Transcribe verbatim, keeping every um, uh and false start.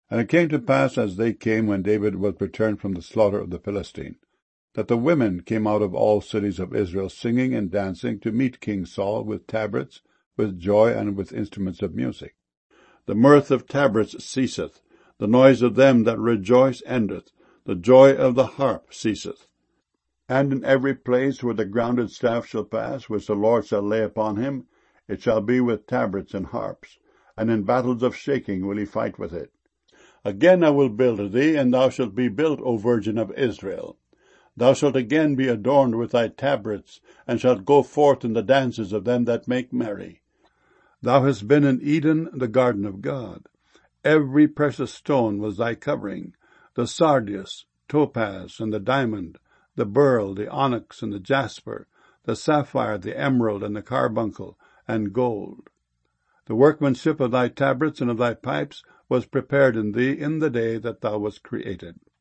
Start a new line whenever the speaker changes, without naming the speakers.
And it came to pass, as they came when David was returned from the slaughter of the Philistine, that the women came out of all cities of Israel, singing and dancing, to meet King Saul with tabrets, with joy, and with instruments of music. The mirth of tabrets ceaseth, the noise of them that rejoice endeth, the joy of the harp ceaseth. And in every place where the grounded staff shall pass, which the Lord shall lay upon him, it shall be with tabrets and harps, and in battles of shaking will he fight with it. Again I will build thee, and thou shalt be built, O Virgin of Israel. Thou shalt again be adorned with thy tabrets, and shalt go forth in the dances of them that make merry. Thou hast been in Eden, the garden of God. Every precious stone was thy covering, the sardius, topaz, and the diamond, the beryl, the onyx, and the jasper, the sapphire, the emerald, and the carbuncle, and gold. The workmanship of thy tabrets and of thy pipes was prepared in thee in the day that thou wast created.